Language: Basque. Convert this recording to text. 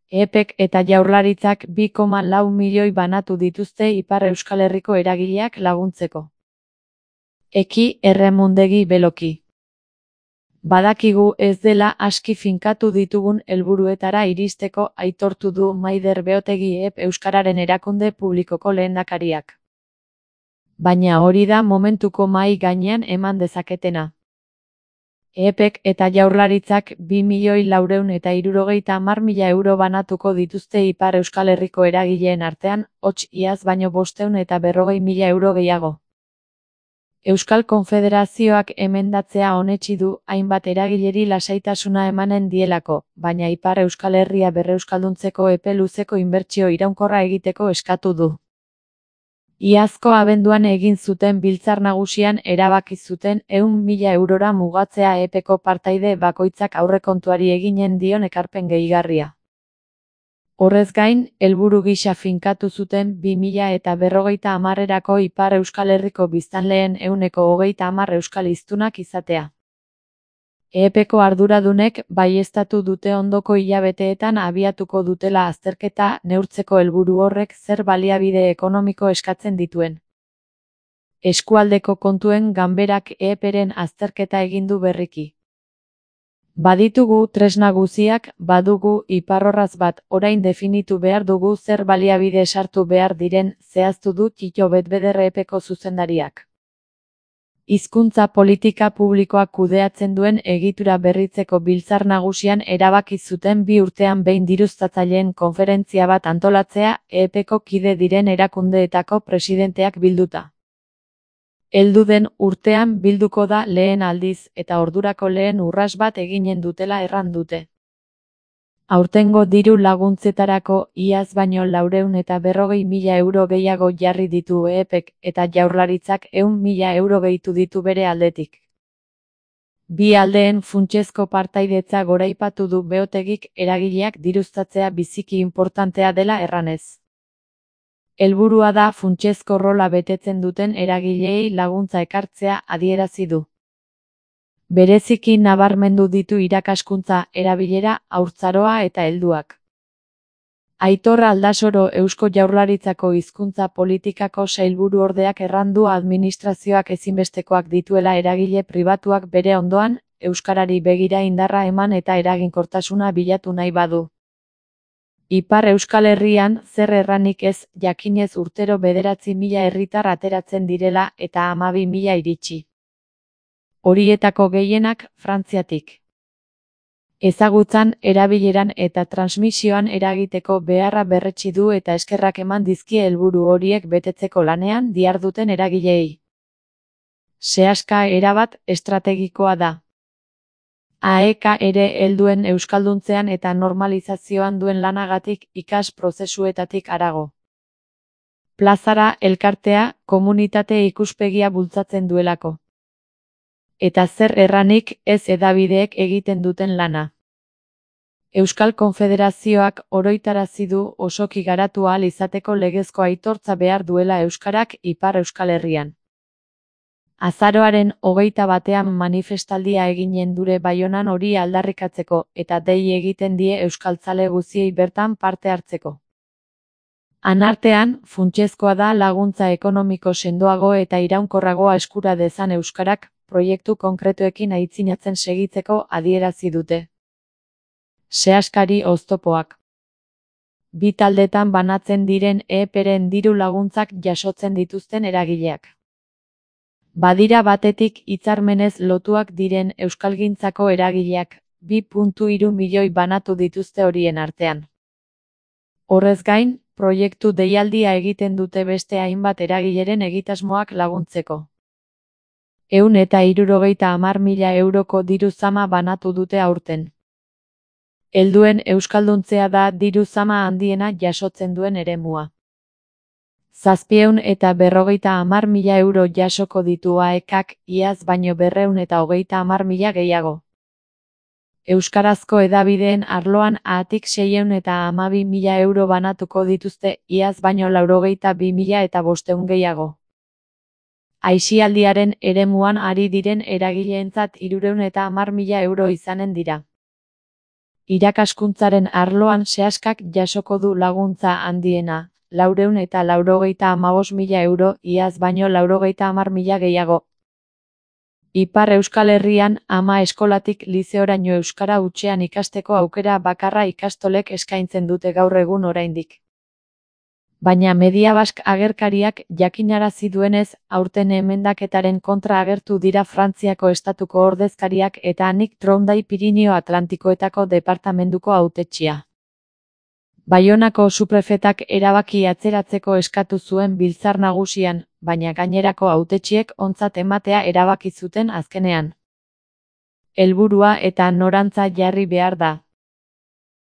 EPEk eta Jaurlaritzak 2,4 milioi banatu dituzte Ipar Euskal Herriko eragileak laguntzeko. Eki Erremundegi Beloki. Badakigu ez dela aski finkatu ditugun helburuetara iristeko aitortu du Maider Beotegi Euskararen erakunde publikoko lehendakariak. Baina hori da momentuko mahai gainean eman dezaketena. EPEk eta Jaurlaritzak 2.470.000 euro banatuko dituzte Ipar Euskal Herriko eragileen artean, hots iaz baino 540.000 euro gehiago. Euskal Konfederazioak emendatzea onetsi du hainbat eragileri lasaitasuna emanen dielako, baina Ipar Euskal Herria berreuskalduntzeko epe luzeko inbertsio iraunkorra egiteko eskatu du. Iazko abenduan egin zuten biltzar nagusian erabaki zuten 100.000 eurora mugatzea EPEko partaide bakoitzak aurrekontuari eginen dion ekarpen gehigarria. Horrez gain, helburu gisa finkatu zuten 2050erako Ipar Euskal Herriko biztanleen 30% euskal hiztunak izatea. EPEko arduradunek baieztatu dute ondoko hilabeteetan abiatuko dutela azterketa neurtzeko helburu horrek zer baliabide ekonomiko eskatzen dituen. Eskualdeko kontuen ganberak EPEren azterketa egin du berriki. Baditugu tresna guziak, badugu iparrorratz bat, orain definitu behar dugu zer baliabide sartu behar diren, zehaztu du Txito Betbeder EPEko zuzendariak. Hizkuntza politika publikoak kudeatzen duen egitura berritzeko biltzar nagusian erabaki zuten 2 urtean behin diruztatzaileen konferentzia bat antolatzea EPEko kide diren erakundeetako presidenteak bilduta. Heldu den urtean bilduko da lehen aldiz eta ordurako lehen urrats bat eginen dutela erran dute. Aurtengo diru laguntzetarako iaz baino 440.000 euro gehiago jarri ditu EPEk eta Jaurlaritzak 100.000 euro gehitu ditu bere aldetik. Bi aldeen funtsezko partaidetza goraipatu du Beotegik eragileak diruztatzea biziki inportantea dela erranez. Helburua da funtsezko rola betetzen duten eragileei laguntza ekartzea adierazi du. Bereziki nabarmendu ditu irakaskuntza, erabilera, haurtzaroa eta helduak. Aitor Aldasoro Eusko Jaurlaritzako hizkuntza politikako sailburuordeak errandu administrazioak ezinbestekoak dituela eragile pribatuak bere ondoan, euskarari begira indarra eman eta eraginkortasuna bilatu nahi badu. Ipar Euskal Herrian zer erranik ez, jakinez urtero 9.000 herritar ateratzen direla eta 12.000 iritsi. Horietako gehienak Frantziatik. Ezagutzan, erabileran eta transmisioan eragiteko beharra berretsi du eta eskerrak eman dizkie helburu horiek betetzeko lanean diharduten eragileei. Sehaska erabat estrategikoa da. AEK ere helduen euskalduntzean eta normalizazioan duen lanagatik ikas prozesuetatik harago. Plazara elkartea, komunitate ikuspegia bultzatzen duelako. Eta zer erranik ez hedabideek egiten duten lana. Euskal Konfederazioak oroitarazi du osoki garatu ahal izateko legezko aitortza behar duela euskarak Ipar Euskal Herrian. Azaroaren 21ean manifestaldia eginen dure Baionan hori aldarrikatzeko eta dei egiten die euskaltzale guziei bertan parte hartzeko. Anartean, funtsezkoa da laguntza ekonomiko sendoago eta iraunkorragoa eskura dezan euskarak, proiektu konkretuekin aitzinatzen segitzeko adierazi dute. Sehaskari oztopoak. Bi taldetan banatzen diren EPEren diru laguntzak jasotzen dituzten eragileak. Badira batetik hitzarmenez lotuak diren euskalgintzako eragileak, 2,3 milioi banatu dituzte horien artean. Horrez gain, proiektu deialdia egiten dute beste hainbat eragileren egitasmoak laguntzeko. 170.000 euroko diru zama banatu dute aurten. Helduen euskalduntzea da diru zama handiena jasotzen duen eremua. 750.000 euro jasoko ditu AEKak, iaz baino 230.000 gehiago. Euskarazko hedabideen arloan ahatik 612.000 euro banatuko dituzte, iaz baino 82.500 gehiago. Aisialdiaren eremuan ari diren eragileentzat 310.000 euro izanen dira. Irakaskuntzaren arloan sehaskak jasoko du laguntza handiena, 495.000 euro, iaz baino 90.000 gehiago. Ipar Euskal Herrian, ama eskolatik lizeoraino euskara hutsean ikasteko aukera bakarra ikastolek eskaintzen dute gaur egun oraindik. Baina Mediabask agerkariak jakinarazi duenez, aurten emendaketaren kontra agertu dira Frantziako estatuko ordezkariak eta Nik Troundai Pirinio Atlantikoetako departamenduko hautetsia. Baionako suprefetak erabaki atzeratzeko eskatu zuen biltzar nagusian, baina gainerako hautetsiek ontzat ematea erabaki zuten azkenean. Helburua eta norantza jarri behar da.